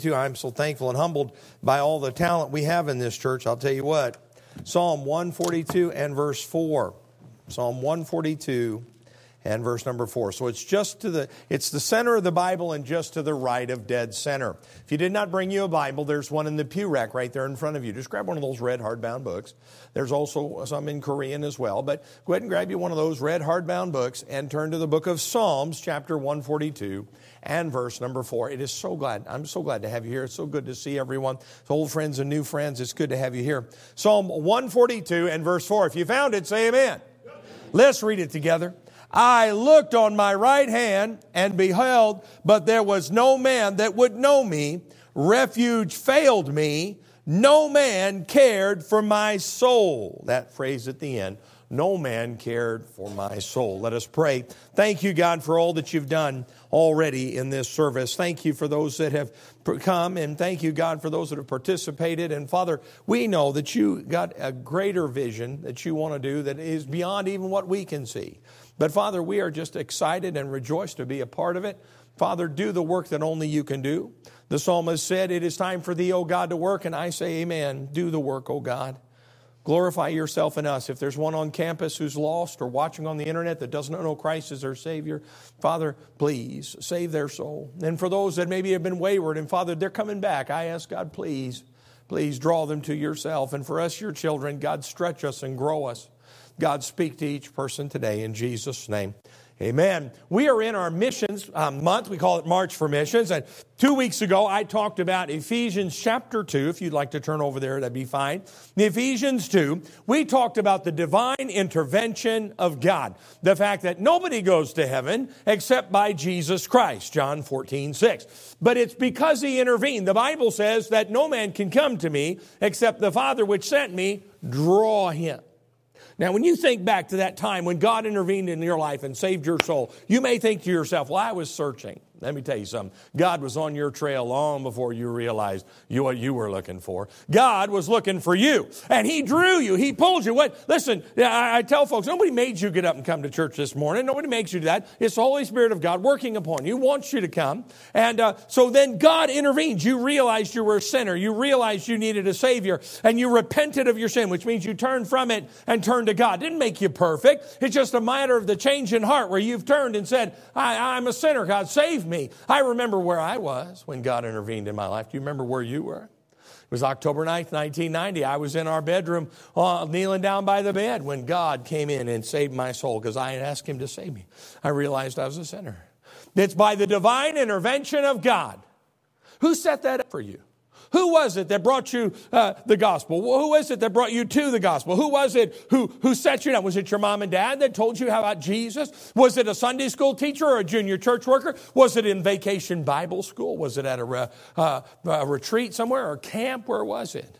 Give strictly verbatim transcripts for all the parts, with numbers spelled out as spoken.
I'm so thankful and humbled by all the talent we have in this church. I'll tell you what. Psalm one forty-two and verse four. Psalm one forty-two and verse number four. So it's just to the, it's the center of the Bible and just to the right of dead center. If you did not bring you a Bible, there's one in the pew rack right there in front of you. Just grab one of those red hardbound books. There's also some in Korean as well. But go ahead and grab you one of those red hardbound books and turn to the book of Psalms, chapter one forty-two and verse number four. It is so glad, I'm so glad to have you here. It's so good to see everyone. It's old friends and new friends. It's good to have you here. Psalm one forty-two and verse four. If you found it, say amen. Let's read it together. I looked on my right hand and beheld, but there was no man that would know me. Refuge failed me. No man cared for my soul. That phrase at the end. No man cared for my soul. Let us pray. Thank you, God, for all that you've done already in this service. Thank you for those that have come, and thank you, God, for those that have participated. And Father, we know that you got a greater vision that you want to do that is beyond even what we can see. But Father, we are just excited and rejoiced to be a part of it. Father, do the work that only you can do. The psalmist said, it is time for thee, O God, to work. And I say, amen. Do the work, O God. Glorify yourself in us. If there's one on campus who's lost or watching on the internet that doesn't know Christ as their Savior, Father, please save their soul. And for those that maybe have been wayward, and Father, they're coming back, I ask God, please, please draw them to yourself. And for us, your children, God, stretch us and grow us. God, speak to each person today in Jesus' name. Amen. We are in our missions um, month. We call it March for Missions. And two weeks ago, I talked about Ephesians chapter two. If you'd like to turn over there, that'd be fine. In Ephesians two, we talked about the divine intervention of God. The fact that nobody goes to heaven except by Jesus Christ. John fourteen six. But it's because He intervened. The Bible says that no man can come to me except the Father which sent me draw him. Now, when you think back to that time when God intervened in your life and saved your soul, you may think to yourself, well, I was searching. Let me tell you something. God was on your trail long before you realized you, what you were looking for. God was looking for you, and He drew you. He pulled you. What? Listen, I, I tell folks, nobody made you get up and come to church this morning. Nobody makes you do that. It's the Holy Spirit of God working upon you, wants you to come. And uh, so then God intervened. You realized you were a sinner. You realized you needed a Savior, and you repented of your sin, which means you turned from it and turned to God. It didn't make you perfect. It's just a matter of the change in heart where you've turned and said, I, I'm a sinner. God, save me. Me. I remember where I was when God intervened in my life. Do you remember where you were? It was October ninth, nineteen ninety. I was in our bedroom uh, kneeling down by the bed when God came in and saved my soul because I had asked Him to save me. I realized I was a sinner. It's by the divine intervention of God. Who set that up for you? Who was it that brought you uh, the gospel? Who was it that brought you to the gospel? Who was it who, who set you down? Was it your mom and dad that told you about Jesus? Was it a Sunday school teacher or a junior church worker? Was it in vacation Bible school? Was it at a, re, uh, a retreat somewhere or camp? Where was it?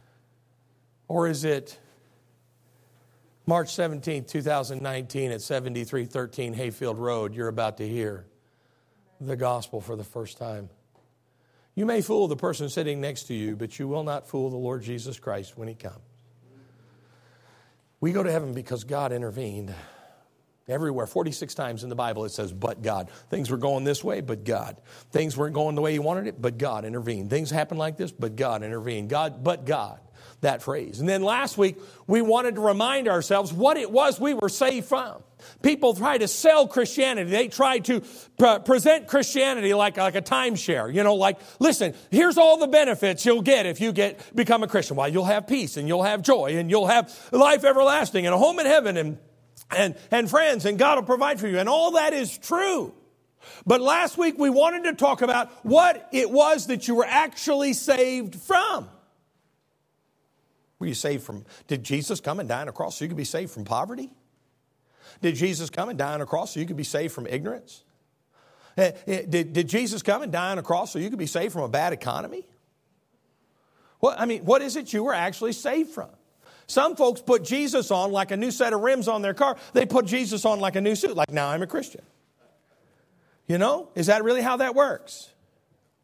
Or is it March seventeenth, twenty nineteen at seventy-three thirteen Hayfield Road? You're about to hear the gospel for the first time. You may fool the person sitting next to you, but you will not fool the Lord Jesus Christ when He comes. We go to heaven because God intervened. Everywhere, forty-six times in the Bible it says, but God. Things were going this way, but God. Things weren't going the way He wanted it, but God intervened. Things happened like this, but God intervened. God, but God. That phrase. And then last week, we wanted to remind ourselves what it was we were saved from. People try to sell Christianity. They try to pre- present Christianity like, like a timeshare. You know, like, listen, here's all the benefits you'll get if you get become a Christian. Why, you'll have peace and you'll have joy and you'll have life everlasting and a home in heaven and, and, and friends, and God will provide for you. And all that is true. But last week, we wanted to talk about what it was that you were actually saved from. Were you saved from, did Jesus come and die on a cross so you could be saved from poverty? Did Jesus come and die on a cross so you could be saved from ignorance? Did, did Jesus come and die on a cross so you could be saved from a bad economy? What, I mean, what is it you were actually saved from? Some folks put Jesus on like a new set of rims on their car. They put Jesus on like a new suit, like now I'm a Christian. You know, is that really how that works?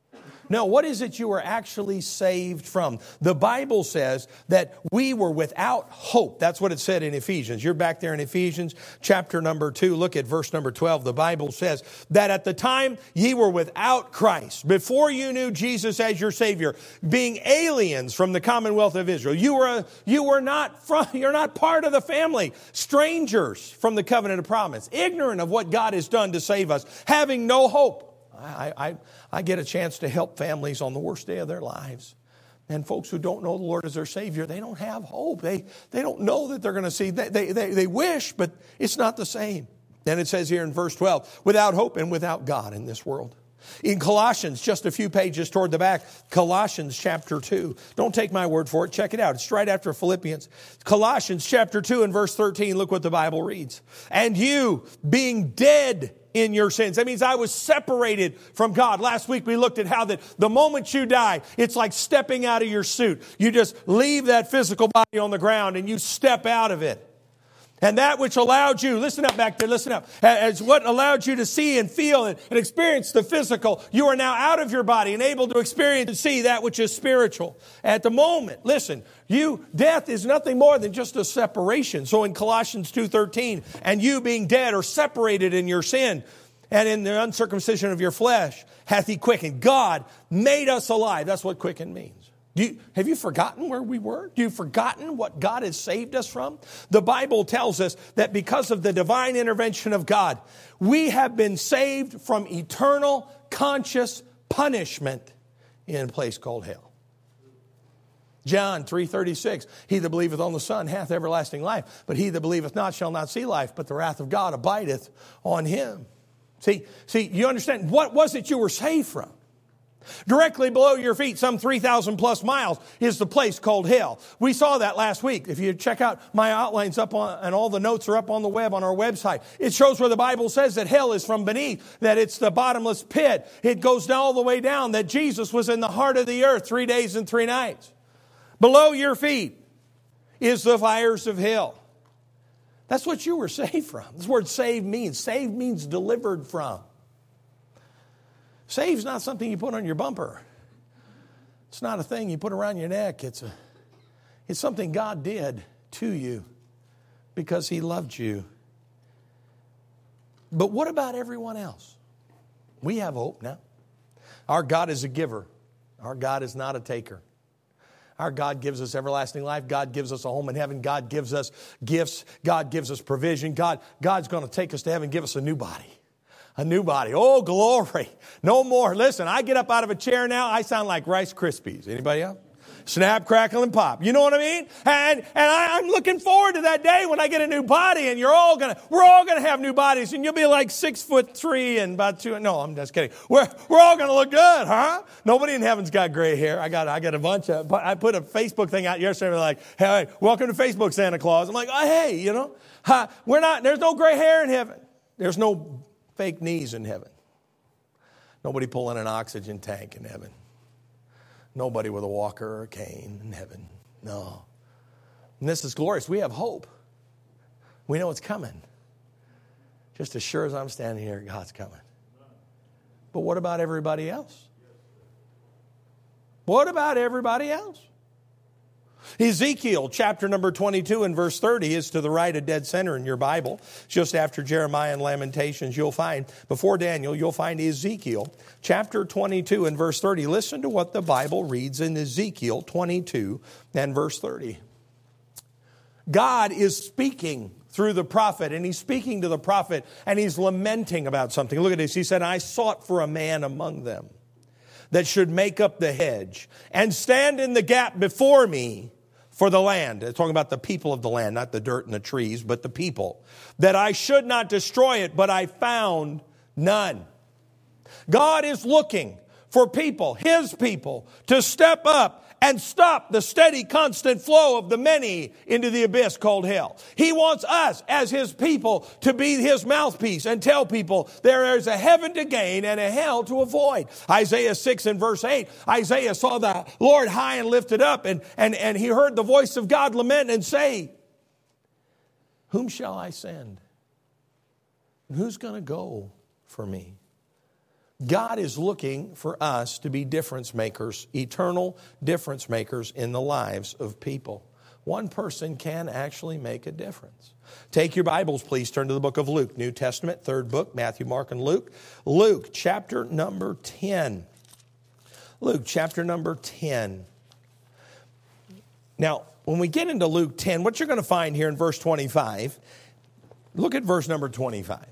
No, what is it you were actually saved from? The Bible says that we were without hope. That's what it said in Ephesians. You're back there in Ephesians chapter number two. Look at verse number twelve. The Bible says that at the time ye were without Christ, before you knew Jesus as your Savior, being aliens from the commonwealth of Israel. You were, a, you were not from, you're not part of the family, strangers from the covenant of promise, ignorant of what God has done to save us, having no hope. I, I, I get a chance to help families on the worst day of their lives. And folks who don't know the Lord as their Savior, they don't have hope. They, they don't know that they're going to see. They, they, they, they wish, but it's not the same. Then it says here in verse twelve, without hope and without God in this world. In Colossians, just a few pages toward the back, Colossians chapter two. Don't take my word for it. Check it out. It's right after Philippians. Colossians chapter two and verse thirteen. Look what the Bible reads. And you, being dead in your sins. That means I was separated from God. Last week we looked at how that the moment you die, it's like stepping out of your suit. You just leave that physical body on the ground and you step out of it. And that which allowed you, listen up back there, listen up, as what allowed you to see and feel and, and experience the physical, you are now out of your body and able to experience and see that which is spiritual. At the moment, listen, you, death is nothing more than just a separation. So in Colossians two thirteen, and you being dead or separated in your sin and in the uncircumcision of your flesh, hath he quickened. God made us alive. That's what quicken means. Do you, have you forgotten where we were? Do you forgotten what God has saved us from? The Bible tells us that because of the divine intervention of God, we have been saved from eternal conscious punishment in a place called hell. John three thirty-six, he that believeth on the Son hath everlasting life, but he that believeth not shall not see life, but the wrath of God abideth on him. See, see, you understand, what was it you were saved from? Directly below your feet, some three thousand plus miles, is the place called hell. We saw that last week. If you check out my outlines up on, and all the notes are up on the web on our website, it shows where the Bible says that hell is from beneath, that it's the bottomless pit. It goes all the way down, that Jesus was in the heart of the earth three days and three nights. Below your feet is the fires of hell. That's what you were saved from. This word saved means. Saved means delivered from. Save's not something you put on your bumper. It's not a thing you put around your neck. It's a, it's something God did to you because he loved you. But what about everyone else? We have hope now. Our God is a giver. Our God is not a taker. Our God gives us everlasting life. God gives us a home in heaven. God gives us gifts. God gives us provision. God, God's going to take us to heaven and give us a new body. A new body. Oh, glory. No more. Listen, I get up out of a chair now, I sound like Rice Krispies. Anybody else? Snap, crackle, and pop. You know what I mean? And and I, I'm looking forward to that day when I get a new body and you're all gonna, we're all gonna have new bodies and you'll be like six foot three and about two. No, I'm just kidding. We're we're all gonna look good, huh? Nobody in heaven's got gray hair. I got I got a bunch of. I put a Facebook thing out yesterday like, hey, welcome to Facebook, Santa Claus. I'm like, oh hey, you know, huh, we're not. There's no gray hair in heaven. There's no fake knees in heaven. Nobody pulling an oxygen tank in heaven. Nobody with a walker or a cane in heaven. No. And this is glorious. We have hope. We know it's coming. Just as sure as I'm standing here, God's coming. But what about everybody else? What about everybody else? Ezekiel chapter number twenty-two and verse thirty is to the right of dead center in your Bible. Just after Jeremiah and Lamentations, you'll find, before Daniel, you'll find Ezekiel chapter twenty-two and verse thirty. Listen to what the Bible reads in Ezekiel twenty-two and verse thirty. God is speaking through the prophet, and he's speaking to the prophet, and he's lamenting about something. Look at this. He said, I sought for a man among them that should make up the hedge and stand in the gap before me for the land. It's talking about the people of the land, not the dirt and the trees, but the people. That I should not destroy it, but I found none. God is looking for people, his people, to step up and stop the steady, constant flow of the many into the abyss called hell. He wants us as his people to be his mouthpiece and tell people there is a heaven to gain and a hell to avoid. Isaiah six and verse eight, Isaiah saw the Lord high and lifted up, and, and, and he heard the voice of God lament and say, whom shall I send? And who's going to go for me? God is looking for us to be difference makers, eternal difference makers in the lives of people. One person can actually make a difference. Take your Bibles, please. Turn to the book of Luke, New Testament, third book, Matthew, Mark, and Luke. Luke, chapter number ten. Luke, chapter number ten. Now, when we get into Luke ten, what you're going to find here in verse twenty-five, look at verse number twenty-five.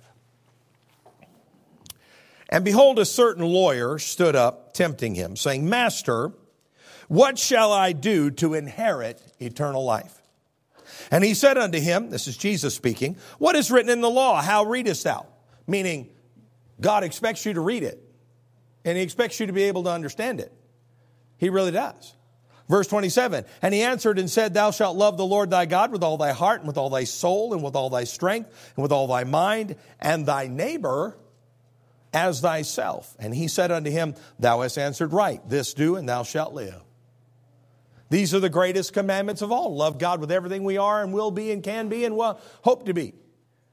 And behold, a certain lawyer stood up, tempting him, saying, Master, what shall I do to inherit eternal life? And he said unto him, this is Jesus speaking, what is written in the law? How readest thou? Meaning, God expects you to read it. And he expects you to be able to understand it. He really does. Verse twenty-seven, and he answered and said, Thou shalt love the Lord thy God with all thy heart and with all thy soul and with all thy strength and with all thy mind, and thy neighbor as thyself. And he said unto him, Thou hast answered right. This do, and thou shalt live. These are the greatest commandments of all. Love God with everything we are and will be and can be and will hope to be.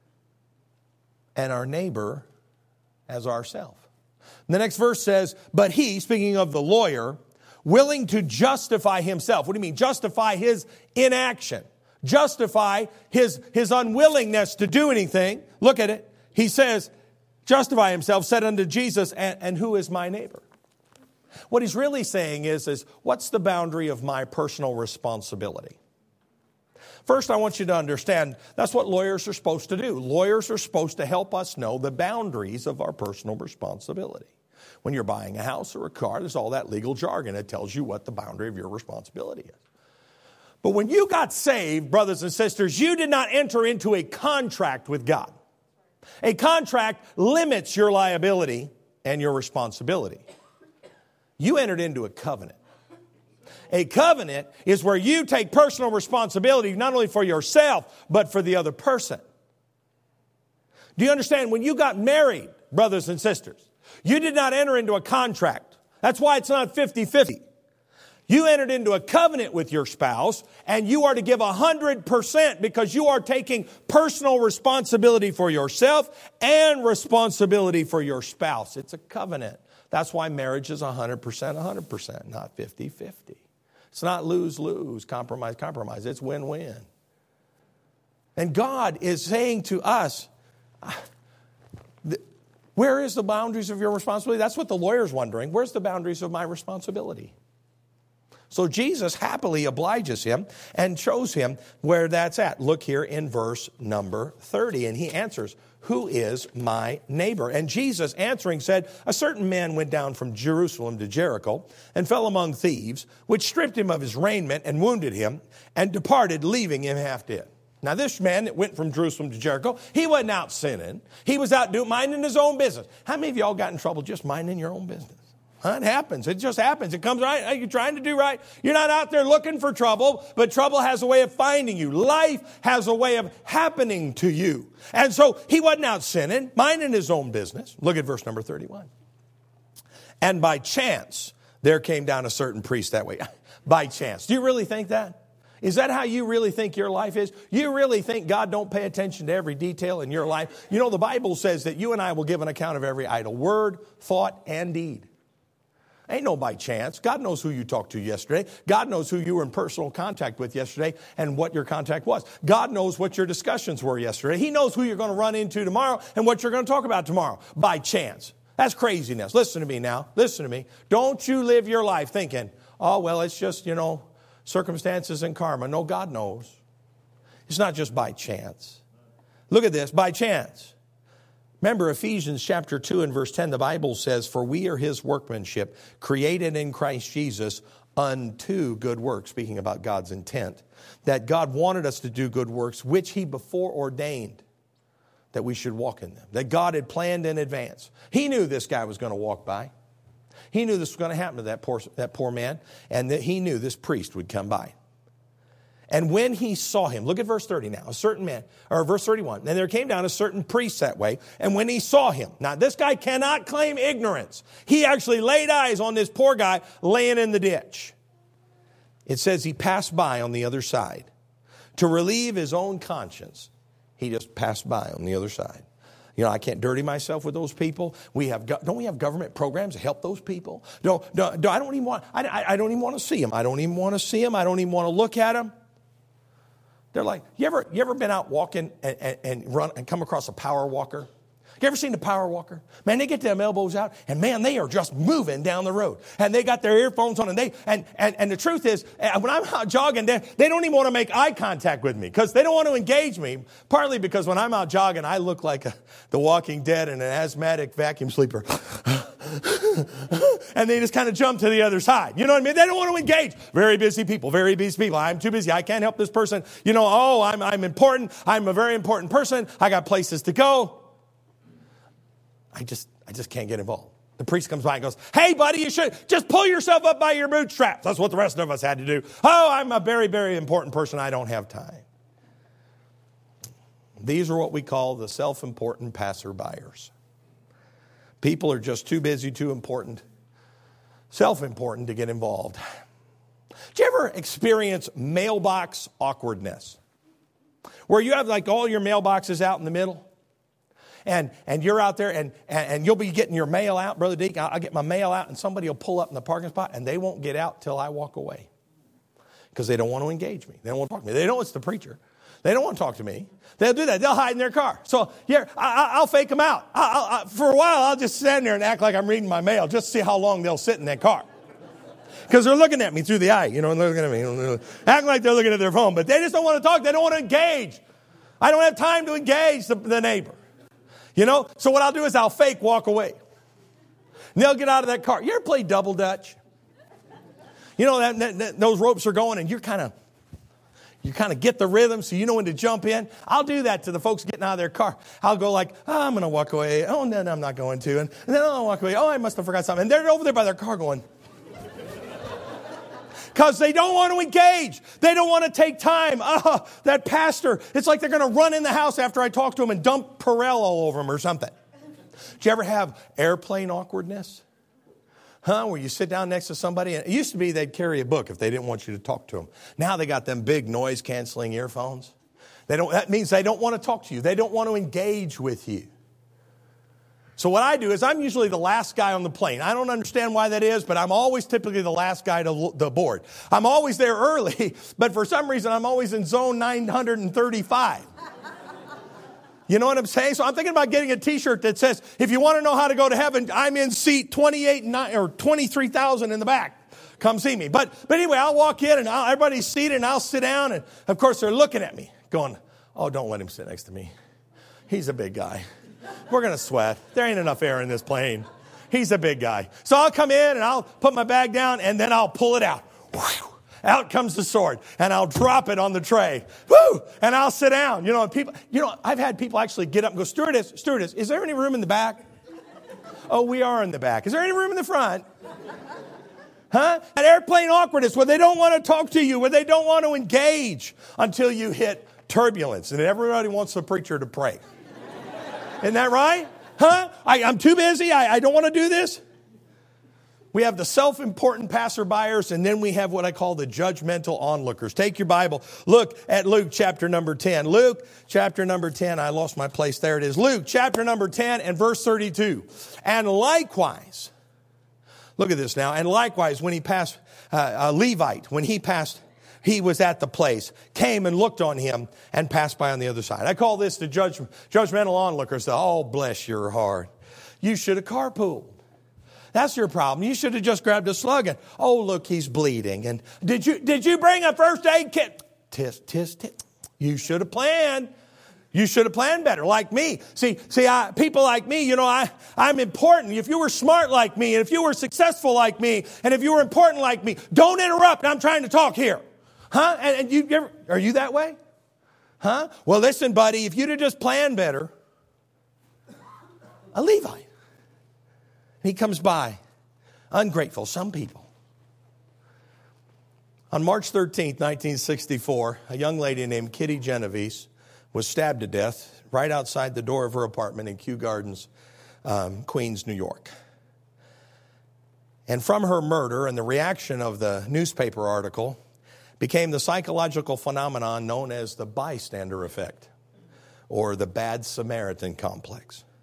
And our neighbor as ourself. The next verse says, But he, speaking of the lawyer, willing to justify himself. What do you mean? Justify his inaction. Justify his, his unwillingness to do anything. Look at it. He says, justify himself, said unto Jesus, and, and who is my neighbor? What he's really saying is, is, what's the boundary of my personal responsibility? First, I want you to understand that's what lawyers are supposed to do. Lawyers are supposed to help us know the boundaries of our personal responsibility. When you're buying a house or a car, there's all that legal jargon that tells you what the boundary of your responsibility is. But when you got saved, brothers and sisters, you did not enter into a contract with God. A contract limits your liability and your responsibility. You entered into a covenant. A covenant is where you take personal responsibility not only for yourself, but for the other person. Do you understand? When you got married, brothers and sisters, you did not enter into a contract. That's why it's not fifty-fifty. You entered into a covenant with your spouse, and you are to give one hundred percent because you are taking personal responsibility for yourself and responsibility for your spouse. It's a covenant. That's why marriage is one hundred percent, one hundred percent, not fifty-fifty. It's not lose-lose, compromise, compromise. It's win-win. And God is saying to us, where is the boundaries of your responsibility? That's what the lawyer's wondering. Where's the boundaries of my responsibility? So Jesus happily obliges him and shows him where that's at. Look here in verse number thirty. And he answers, who is my neighbor? And Jesus answering said, a certain man went down from Jerusalem to Jericho and fell among thieves, which stripped him of his raiment and wounded him and departed, leaving him half dead. Now this man that went from Jerusalem to Jericho, he wasn't out sinning. He was out doing, minding his own business. How many of y'all got in trouble just minding your own business? Huh? It happens. It just happens. It comes right. You're trying to do right. You're not out there looking for trouble, but trouble has a way of finding you. Life has a way of happening to you. And so he wasn't out sinning, minding his own business. Look at verse number thirty-one. And by chance, there came down a certain priest that way. By chance. Do you really think that? Is that how you really think your life is? You really think God don't pay attention to every detail in your life? You know, the Bible says that you and I will give an account of every idle word, thought, and deed. Ain't no by chance. God knows who you talked to yesterday. God knows who you were in personal contact with yesterday and what your contact was. God knows what your discussions were yesterday. He knows who you're going to run into tomorrow and what you're going to talk about tomorrow. By chance. That's craziness. Listen to me now. Listen to me. Don't you live your life thinking, oh, well, it's just, you know, circumstances and karma. No, God knows. It's not just by chance. Look at this. By chance. Remember Ephesians chapter two and verse ten, the Bible says, for we are his workmanship, created in Christ Jesus unto good works. Speaking about God's intent, that God wanted us to do good works, which he before ordained that we should walk in them. That God had planned in advance. He knew this guy was going to walk by. He knew this was going to happen to that poor, that poor man, and that he knew this priest would come by. And when he saw him, look at verse thirty now, a certain man, or verse thirty-one, and there came down a certain priest that way, and when he saw him, now this guy cannot claim ignorance. He actually laid eyes on this poor guy laying in the ditch. It says he passed by on the other side. To relieve his own conscience, he just passed by on the other side. You know, I can't dirty myself with those people. We have, don't we have government programs to help those people? No, no, no I don't even want, I, I, I don't even want to see them. I don't even want to see them. I don't even want to look at them. They're like, you ever, you ever been out walking and, and, and run and come across a power walker? You ever seen the power walker? Man, they get them elbows out, and man, they are just moving down the road. And they got their earphones on, and they and and, and the truth is, when I'm out jogging, they, they don't even want to make eye contact with me because they don't want to engage me. Partly because when I'm out jogging, I look like a, the Walking Dead and an asthmatic vacuum sleeper. And they just kind of jump to the other side. You know what I mean? They don't want to engage. Very busy people, very busy people. I'm too busy. I can't help this person. You know, oh, I'm I'm important. I'm a very important person. I got places to go. I just, I just can't get involved. The priest comes by and goes, hey, buddy, you should just pull yourself up by your bootstraps. That's what the rest of us had to do. Oh, I'm a very, very important person. I don't have time. These are what we call the self-important passerbyers. People are just too busy, too important, self-important to get involved. Did you ever experience mailbox awkwardness? Where you have like all your mailboxes out in the middle? And and you're out there and, and, and you'll be getting your mail out, Brother Deke. I'll, I'll get my mail out and somebody will pull up in the parking spot and they won't get out till I walk away. Because they don't want to engage me. They don't want to talk to me. They know it's the preacher. They don't want to talk to me. They'll do that. They'll hide in their car. So here, I, I'll fake them out. I, I, I, for a while, I'll just stand there and act like I'm reading my mail just to see how long they'll sit in that car. Because they're looking at me through the eye, you know, and they're looking at me. Acting like they're looking at their phone. But they just don't want to talk. They don't want to engage. I don't have time to engage the, the neighbor. You know, so what I'll do is I'll fake walk away. And they'll get out of that car. You ever play double dutch? You know, that, that, that those ropes are going and you're kind of, you kind of get the rhythm so you know when to jump in. I'll do that to the folks getting out of their car. I'll go like, oh, I'm going to walk away. Oh, no, no, I'm not going to. And, and then I'll walk away. Oh, I must have forgot something. And they're over there by their car going, because they don't want to engage. They don't want to take time. Oh, that pastor, it's like they're going to run in the house after I talk to them and dump Perel all over them or something. Did you ever have airplane awkwardness? Huh? Where you sit down next to somebody. And it used to be they'd carry a book if they didn't want you to talk to them. Now they got them big noise-canceling earphones. They don't. That means they don't want to talk to you. They don't want to engage with you. So what I do is I'm usually the last guy on the plane. I don't understand why that is, but I'm always typically the last guy to the board. I'm always there early, but for some reason I'm always in zone nine hundred thirty-five. You know what I'm saying? So I'm thinking about getting a T-shirt that says, if you want to know how to go to heaven, I'm in seat twenty-eight or twenty-three thousand in the back. Come see me. But but anyway, I'll walk in and I'll, everybody's seated and I'll sit down. And of course they're looking at me going, oh, don't let him sit next to me. He's a big guy. We're going to sweat. There ain't enough air in this plane. He's a big guy. So I'll come in and I'll put my bag down and then I'll pull it out. Whew. Out comes the sword and I'll drop it on the tray. Woo! And I'll sit down. You know, people, you know, I've had people actually get up and go, stewardess, stewardess, is there any room in the back? Oh, we are in the back. Is there any room in the front? Huh? An airplane awkwardness where they don't want to talk to you, where they don't want to engage until you hit turbulence. And everybody wants the preacher to pray. Isn't that right? Huh? I, I'm too busy. I, I don't want to do this. We have the self-important passerbyers, and then we have what I call the judgmental onlookers. Take your Bible. Look at Luke chapter number ten. Luke chapter number ten. I lost my place. There it is. Luke chapter number ten and verse thirty-two. And likewise, look at this now. And likewise, when he passed, uh, a Levite, when he passed, he was at the place, came and looked on him and passed by on the other side. I call this the judge, judgmental onlookers. The, oh, bless your heart. You should have carpooled. That's your problem. You should have just grabbed a slug and, oh, look, he's bleeding. And did you did you bring a first aid kit? Tis, tis, tis. You should have planned. You should have planned better, like me. See, see, I, people like me, you know, I, I'm important. If you were smart like me, and if you were successful like me, and if you were important like me, don't interrupt. I'm trying to talk here. Huh? And, and you ever, are you that way? Huh? Well, listen, buddy, if you'd have just planned better, a Levite. He comes by, ungrateful, some people. On March thirteenth, nineteen sixty-four, a young lady named Kitty Genovese was stabbed to death right outside the door of her apartment in Kew Gardens, um, Queens, New York. And from her murder and the reaction of the newspaper article became the psychological phenomenon known as the bystander effect or the bad Samaritan complex.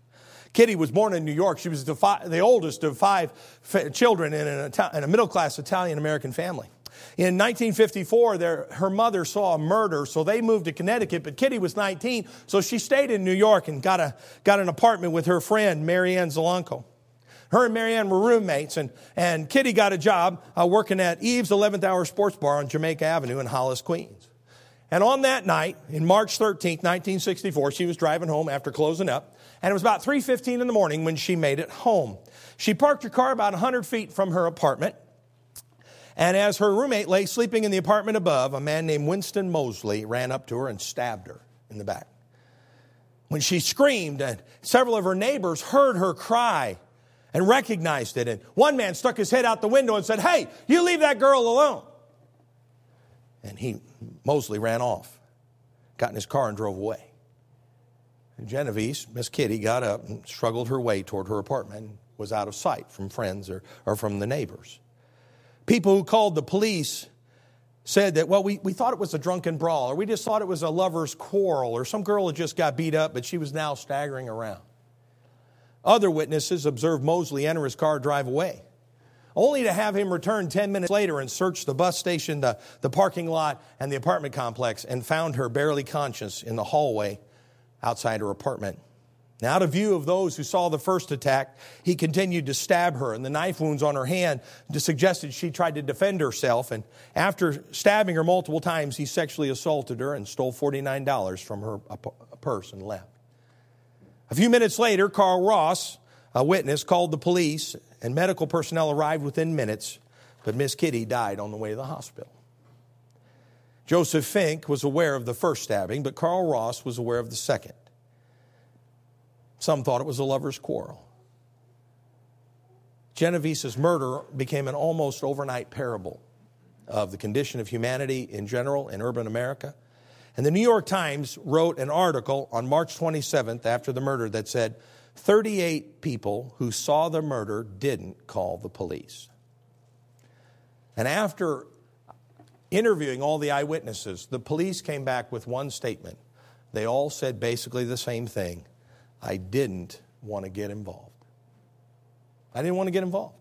Kitty was born in New York. She was the, fi- the oldest of five f- children in, an Ita- in a middle-class Italian-American family. In nineteen fifty-four, their, her mother saw a murder, so they moved to Connecticut. But Kitty was nineteen, so she stayed in New York and got, a, got an apartment with her friend, Marianne Zalanko. Her and Marianne were roommates, and, and Kitty got a job uh, working at Eve's eleventh Hour Sports Bar on Jamaica Avenue in Hollis, Queens. And on that night, in March thirteenth, nineteen sixty-four, she was driving home after closing up, and it was about three fifteen in the morning when she made it home. She parked her car about one hundred feet from her apartment, and as her roommate lay sleeping in the apartment above, a man named Winston Mosley ran up to her and stabbed her in the back. When she screamed, and several of her neighbors heard her cry and recognized it. And one man stuck his head out the window and said, "Hey, you leave that girl alone." And he, Mosley ran off, got in his car and drove away. And Genovese, Miss Kitty, got up and struggled her way toward her apartment and was out of sight from friends or, or from the neighbors. People who called the police said that, well, we, we thought it was a drunken brawl, or we just thought it was a lover's quarrel, or some girl had just got beat up, but she was now staggering around. Other witnesses observed Mosley enter his car, drive away, only to have him return ten minutes later and search the bus station, the, the parking lot, and the apartment complex, and found her barely conscious in the hallway outside her apartment. Now, out of view of those who saw the first attack, he continued to stab her, and the knife wounds on her hand suggested she tried to defend herself. And after stabbing her multiple times, he sexually assaulted her and stole forty-nine dollars from her purse and left. A few minutes later, Carl Ross, a witness, called the police, and medical personnel arrived within minutes, but Miss Kitty died on the way to the hospital. Joseph Fink was aware of the first stabbing, but Carl Ross was aware of the second. Some thought it was a lover's quarrel. Genovese's murder became an almost overnight parable of the condition of humanity in general in urban America. And the New York Times wrote an article on March twenty-seventh after the murder that said, thirty-eight people who saw the murder didn't call the police. And after interviewing all the eyewitnesses, the police came back with one statement. They all said basically the same thing. I didn't want to get involved. I didn't want to get involved.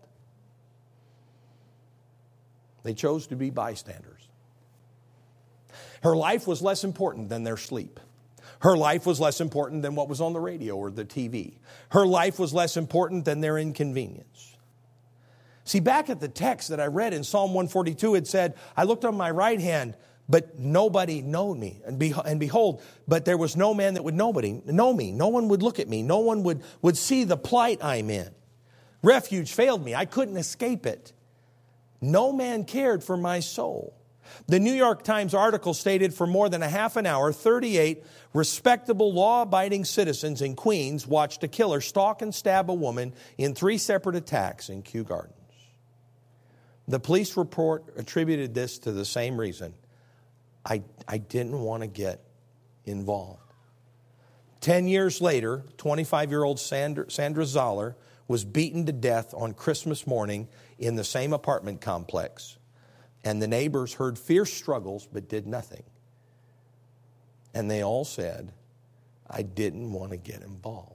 They chose to be bystanders. Her life was less important than their sleep. Her life was less important than what was on the radio or the T V. Her life was less important than their inconvenience. See, back at the text that I read in Psalm one forty-two, it said, I looked on my right hand, but nobody knowed me. And, be, and behold, but there was no man that would nobody know me. No one would look at me. No one would, would see the plight I'm in. Refuge failed me. I couldn't escape it. No man cared for my soul. The New York Times article stated for more than a half an hour, thirty-eight respectable, law-abiding citizens in Queens watched a killer stalk and stab a woman in three separate attacks in Kew Gardens. The police report attributed this to the same reason. I, I didn't want to get involved. Ten years later, twenty-five-year-old Sandra, Sandra Zoller was beaten to death on Christmas morning in the same apartment complex. And the neighbors heard fierce struggles but did nothing. And they all said, I didn't want to get involved.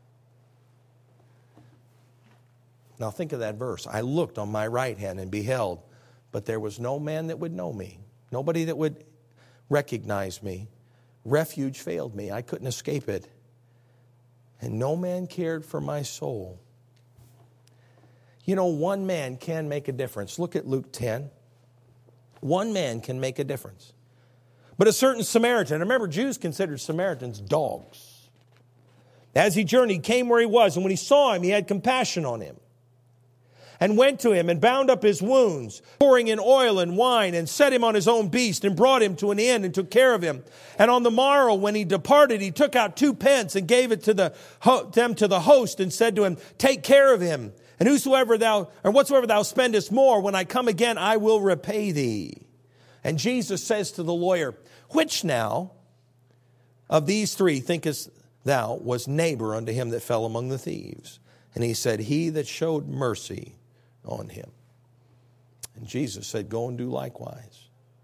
Now think of that verse. I looked on my right hand and beheld, but there was no man that would know me. Nobody that would recognize me. Refuge failed me. I couldn't escape it. And no man cared for my soul. You know, one man can make a difference. Look at Luke ten. One man can make a difference. But a certain Samaritan, remember, Jews considered Samaritans dogs. As he journeyed, came where he was, and when he saw him, he had compassion on him, and went to him and bound up his wounds, pouring in oil and wine, and set him on his own beast, and brought him to an inn, and took care of him. And on the morrow, when he departed, he took out two pence, and gave it to the them to the host, and said to him, take care of him. And whosoever thou, or whatsoever thou spendest more, when I come again, I will repay thee. And Jesus says to the lawyer, which now of these three thinkest thou was neighbor unto him that fell among the thieves? And he said, he that showed mercy on him. And Jesus said, go and do likewise.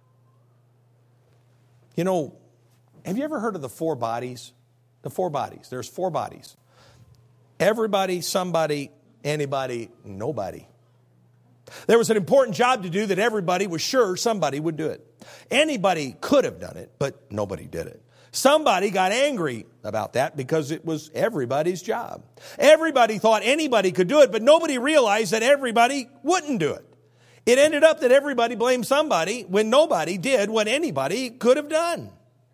You know, have you ever heard of the four bodies? The four bodies. There's four bodies. Everybody, somebody, anybody, nobody. There was an important job to do that everybody was sure somebody would do it. Anybody could have done it, but nobody did it. Somebody got angry about that because it was everybody's job. Everybody thought anybody could do it, but nobody realized that everybody wouldn't do it. It ended up that everybody blamed somebody when nobody did what anybody could have done.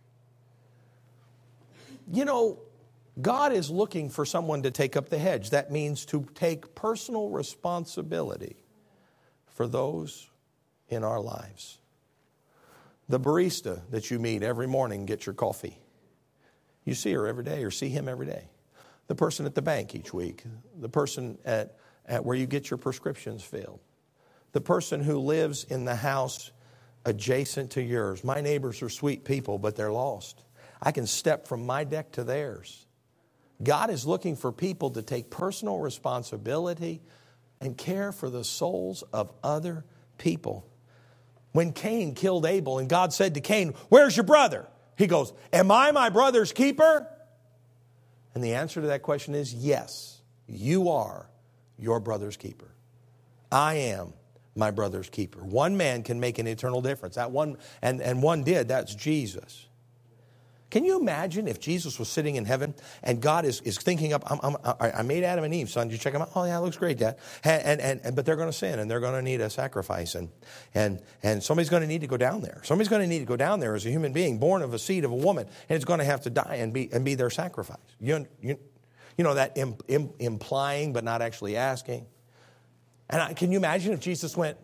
You know, God is looking for someone to take up the hedge. That means to take personal responsibility for those in our lives. The barista that you meet every morning, get your coffee. You see her every day or see him every day. The person at the bank each week. The person at, at where you get your prescriptions filled. The person who lives in the house adjacent to yours. My neighbors are sweet people, but they're lost. I can step from my deck to theirs. God is looking for people to take personal responsibility and care for the souls of other people. When Cain killed Abel and God said to Cain, "Where's your brother?" He goes, "Am I my brother's keeper?" And the answer to that question is yes, you are your brother's keeper. I am my brother's keeper. One man can make an eternal difference. That one, and, and one did, that's Jesus. Can you imagine if Jesus was sitting in heaven and God is, is thinking up, I'm, I'm, I made Adam and Eve, son, did you check them out? Oh, yeah, it looks great, Dad. And, and, and, but they're going to sin and they're going to need a sacrifice. And, and, and somebody's going to need to go down there. Somebody's going to need to go down there as a human being, born of a seed of a woman, and it's going to have to die and be, and be their sacrifice. You, you, you know, that imp, imp, implying but not actually asking. And I, can you imagine if Jesus went,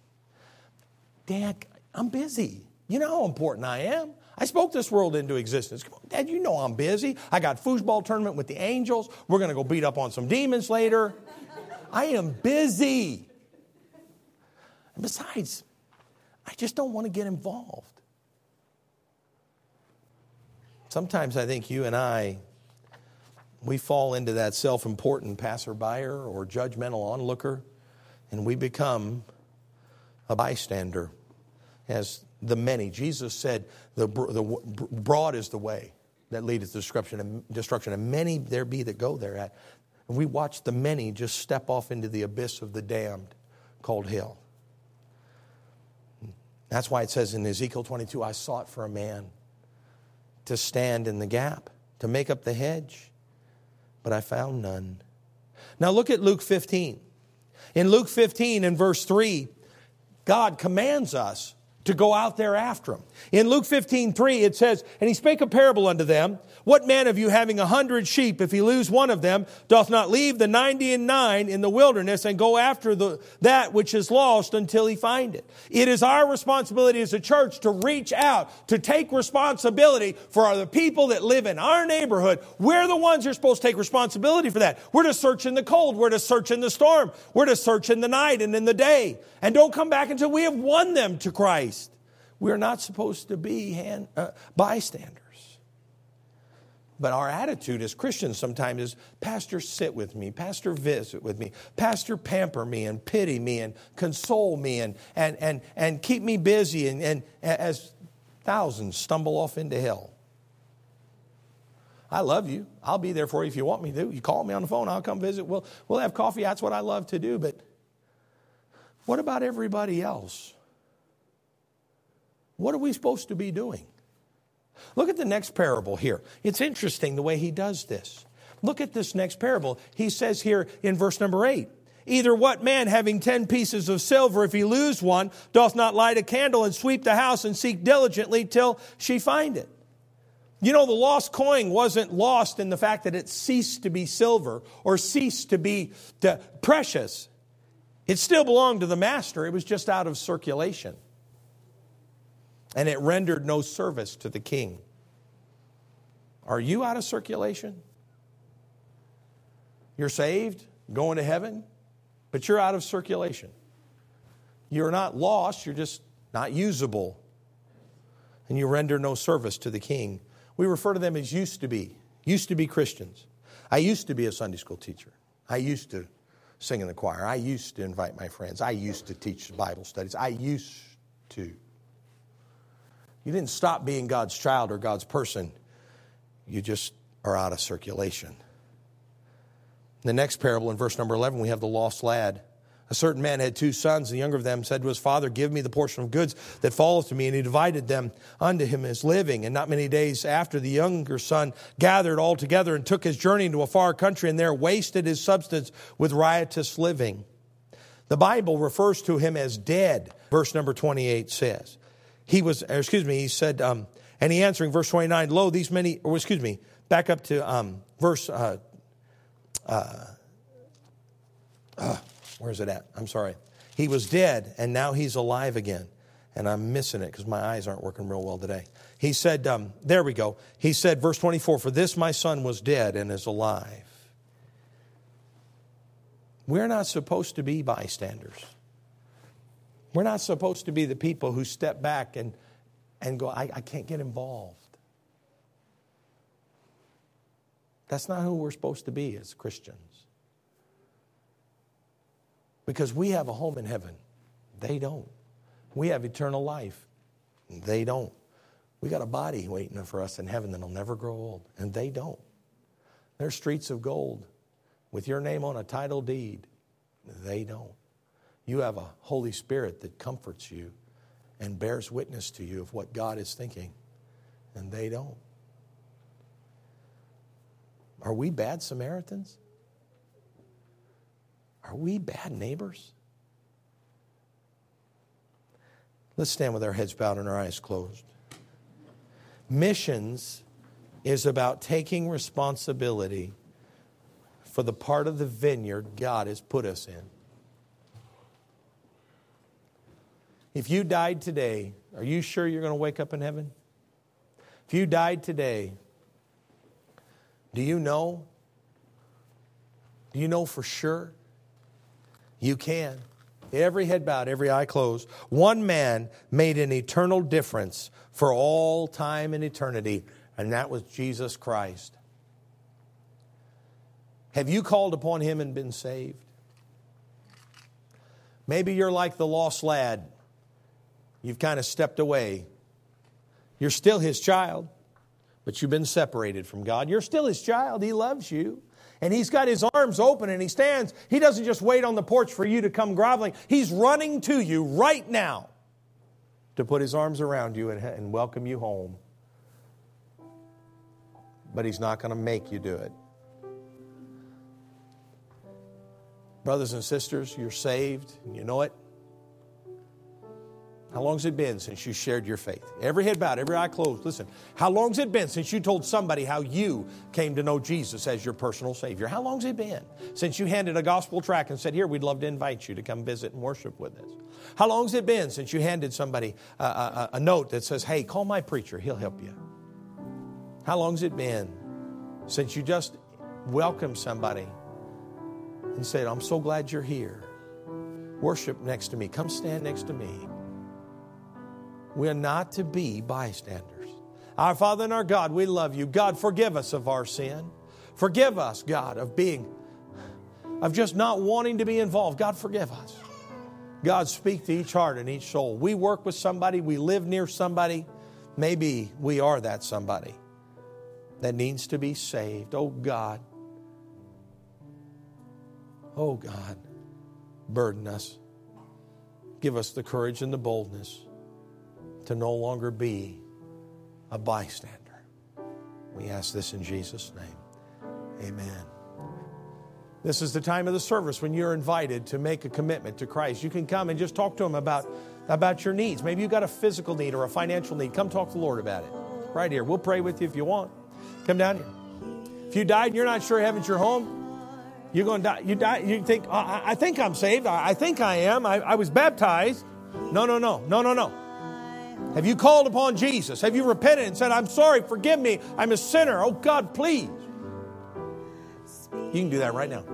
"Dad, I'm busy. You know how important I am. I spoke this world into existence. Come on, Dad, you know I'm busy. I got foosball tournament with the angels. We're going to go beat up on some demons later. I am busy. And besides, I just don't want to get involved." Sometimes I think you and I, we fall into that self-important passerby or judgmental onlooker, and we become a bystander. As the many, Jesus said, the, the broad is the way that leadeth to destruction, and destruction, and many there be that go thereat. And we watch the many just step off into the abyss of the damned called hell. That's why it says in Ezekiel twenty-two, I sought for a man to stand in the gap, to make up the hedge, but I found none. Now look at Luke fifteen. In Luke fifteen and verse three, God commands us to go out there after him. In Luke fifteen three, it says, "And he spake a parable unto them, What man of you having a hundred sheep, if he lose one of them, doth not leave the ninety and nine in the wilderness and go after the, that which is lost until he find it?" It is our responsibility as a church to reach out, to take responsibility for the people that live in our neighborhood. We're the ones who are supposed to take responsibility for that. We're to search in the cold. We're to search in the storm. We're to search in the night and in the day. And don't come back until we have won them to Christ. We're not supposed to be hand, uh, bystanders. But our attitude as Christians sometimes is, "Pastor, sit with me. Pastor, visit with me. Pastor, pamper me and pity me and console me and and and, and keep me busy." And, and as thousands stumble off into hell. I love you. I'll be there for you if you want me to. You call me on the phone, I'll come visit. We'll, we'll have coffee. That's what I love to do. But what about everybody else? What are we supposed to be doing? Look at the next parable here. It's interesting the way he does this. Look at this next parable. He says here in verse number eight, "Either what man having ten pieces of silver, if he lose one, doth not light a candle and sweep the house and seek diligently till she find it?" You know, the lost coin wasn't lost in the fact that it ceased to be silver or ceased to be precious. It still belonged to the master. It was just out of circulation. And it rendered no service to the king. Are you out of circulation? You're saved, going to heaven, but you're out of circulation. You're not lost, you're just not usable. And you render no service to the king. We refer to them as used to be, used to be Christians. I used to be a Sunday school teacher. I used to sing in the choir. I used to invite my friends. I used to teach Bible studies. I used to. You didn't stop being God's child or God's person. You just are out of circulation. The next parable in verse number eleven, we have the lost lad. A certain man had two sons. The younger of them said to his father, give me the portion of goods that falleth to me. And he divided them unto him his living. And not many days after, the younger son gathered all together and took his journey into a far country, and there wasted his substance with riotous living. The Bible refers to him as dead. Verse number twenty-eight says, he was, excuse me, he said, um, and he answering, verse twenty-nine, lo, these many, or excuse me, back up to um, verse, uh, uh, uh, where is it at? I'm sorry. He was dead, and now he's alive again. And I'm missing it because my eyes aren't working real well today. He said, um, there we go. He said, verse twenty-four, for this my son was dead and is alive. We're not supposed to be bystanders. We're not supposed to be the people who step back and, and go, I, I can't get involved. That's not who we're supposed to be as Christians. Because we have a home in heaven. They don't. We have eternal life. They don't. We got a body waiting for us in heaven that'll never grow old. And they don't. They're streets of gold with your name on a title deed. They don't. You have a Holy Spirit that comforts you and bears witness to you of what God is thinking. And they don't. Are we bad Samaritans? Are we bad neighbors? Let's stand with our heads bowed and our eyes closed. Missions is about taking responsibility for the part of the vineyard God has put us in. If you died today, are you sure you're going to wake up in heaven? If you died today, do you know? Do you know for sure? You can. Every head bowed, every eye closed. One man made an eternal difference for all time and eternity, and that was Jesus Christ. Have you called upon Him and been saved? Maybe you're like the lost lad. You've kind of stepped away. You're still His child, but you've been separated from God. You're still His child. He loves you. And He's got His arms open and He stands. He doesn't just wait on the porch for you to come groveling. He's running to you right now to put His arms around you and, and welcome you home. But He's not going to make you do it. Brothers and sisters, you're saved. And you know it. How long has it been since you shared your faith? Every head bowed, every eye closed. Listen, how long has it been since you told somebody how you came to know Jesus as your personal Savior? How long has it been since you handed a gospel tract and said, here, we'd love to invite you to come visit and worship with us? How long has it been since you handed somebody a, a, a note that says, hey, call my preacher, he'll help you? How long has it been since you just welcomed somebody and said, I'm so glad you're here. Worship next to me. Come stand next to me. We're not to be bystanders. Our Father and our God, we love you. God, forgive us of our sin. Forgive us, God, of being, of just not wanting to be involved. God, forgive us. God, speak to each heart and each soul. We work with somebody. We live near somebody. Maybe we are that somebody that needs to be saved. Oh, God. Oh, God. Burden us. Give us the courage and the boldness to no longer be a bystander. We ask this in Jesus' name. Amen. This is the time of the service when you're invited to make a commitment to Christ. You can come and just talk to Him about, about your needs. Maybe you've got a physical need or a financial need. Come talk to the Lord about it. Right here. We'll pray with you if you want. Come down here. If you died and you're not sure heaven's your home, you're going to die. You die. You think, I, I think I'm saved. I, I think I am. I, I was baptized. No, no, no. No, no, no. Have you called upon Jesus? Have you repented and said, I'm sorry, forgive me, I'm a sinner. Oh, God, please. You can do that right now.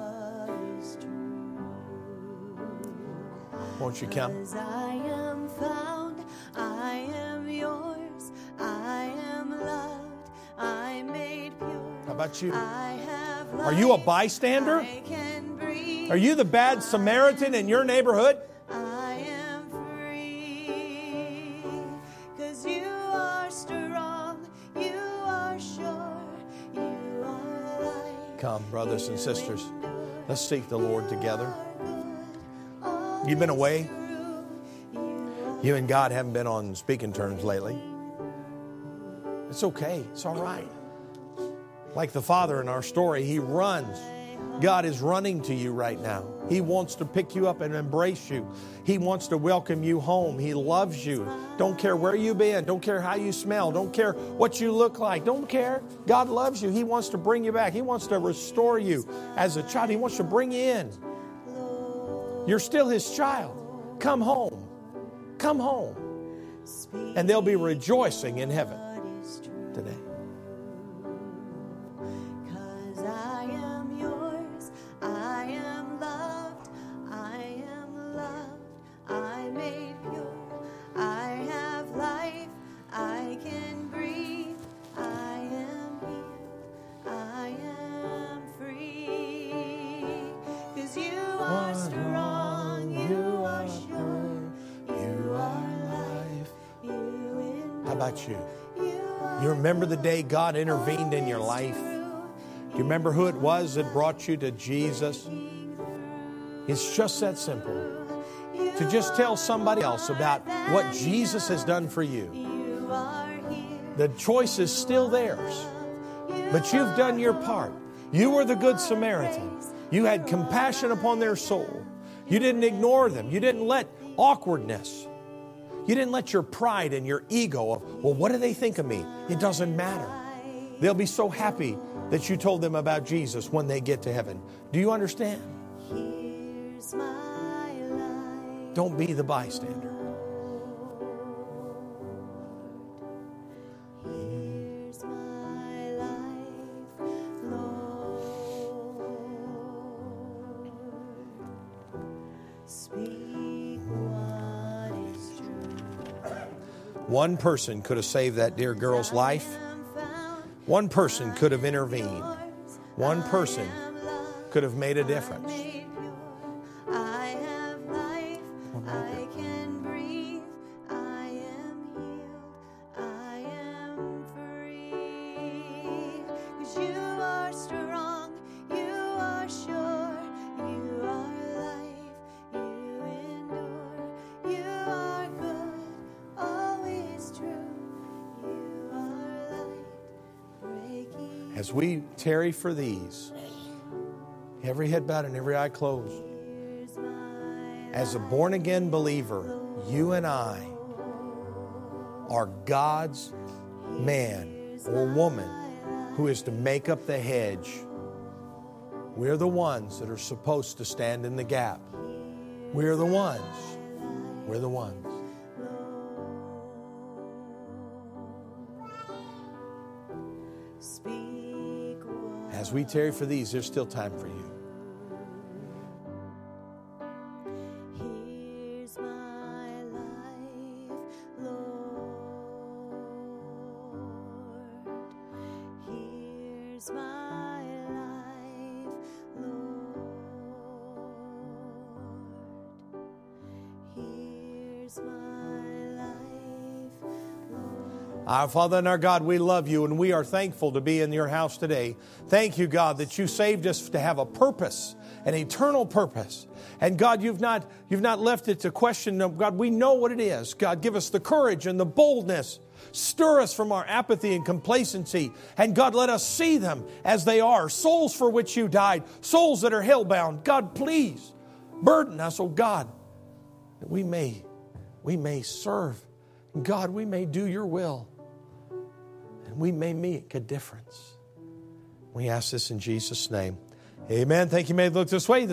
Won't you come? I am found, I am yours, I am loved, I made pure. How about you? I have Are you a bystander? I can breathe. Are you the bad Samaritan in your neighborhood? I am free, 'cause you are strong, you are sure, you are light Come, brothers and sisters, let's seek the Lord together. You've been away. You and God haven't been on speaking terms lately. It's okay. It's all right. Like the father in our story, he runs. God is running to you right now. He wants to pick you up and embrace you. He wants to welcome you home. He loves you. Don't care where you've been. Don't care how you smell. Don't care what you look like. Don't care. God loves you. He wants to bring you back. He wants to restore you as a child. He wants to bring you in. You're still His child. Come home. Come home. And they'll be rejoicing in heaven today. About you. You remember the day God intervened in your life? Do you remember who it was that brought you to Jesus? It's just that simple. To just tell somebody else about what Jesus has done for you. The choice is still theirs. But you've done your part. You were the Good Samaritan. You had compassion upon their soul. You didn't ignore them. You didn't let awkwardness. You didn't let your pride and your ego of, well, what do they think of me? It doesn't matter. They'll be so happy that you told them about Jesus when they get to heaven. Do you understand? Here's my life. Don't be the bystander. Here's my life, Lord. Speak. One person could have saved that dear girl's life. One person could have intervened. One person could have made a difference. I have life. I can breathe. I am healed. I am free. 'Cause you are strong. You are sure. You are life. You endure. You are good. Always true. You are light breaking. As we tarry for these, every head bowed and every eye closed, as a born-again believer, you and I are God's man or woman who is to make up the hedge. We're the ones that are supposed to stand in the gap. We're the ones. We're the ones. As we tarry for these, there's still time for you. Here's my life, Lord. Here's my life, Lord. Here's my life, Lord. Our Father and our God, we love you and we are thankful to be in your house today. Thank you, God, that you saved us to have a purpose, an eternal purpose. And God, you've not, you've not left it to question. God, we know what it is. God, give us the courage and the boldness. Stir us from our apathy and complacency. And God, let us see them as they are. Souls for which you died. Souls that are hell-bound. God, please burden us, oh God, that we may, we may serve. God, we may do your will. And we may make a difference. We ask this in Jesus' name. Amen. Thank you. May look this way.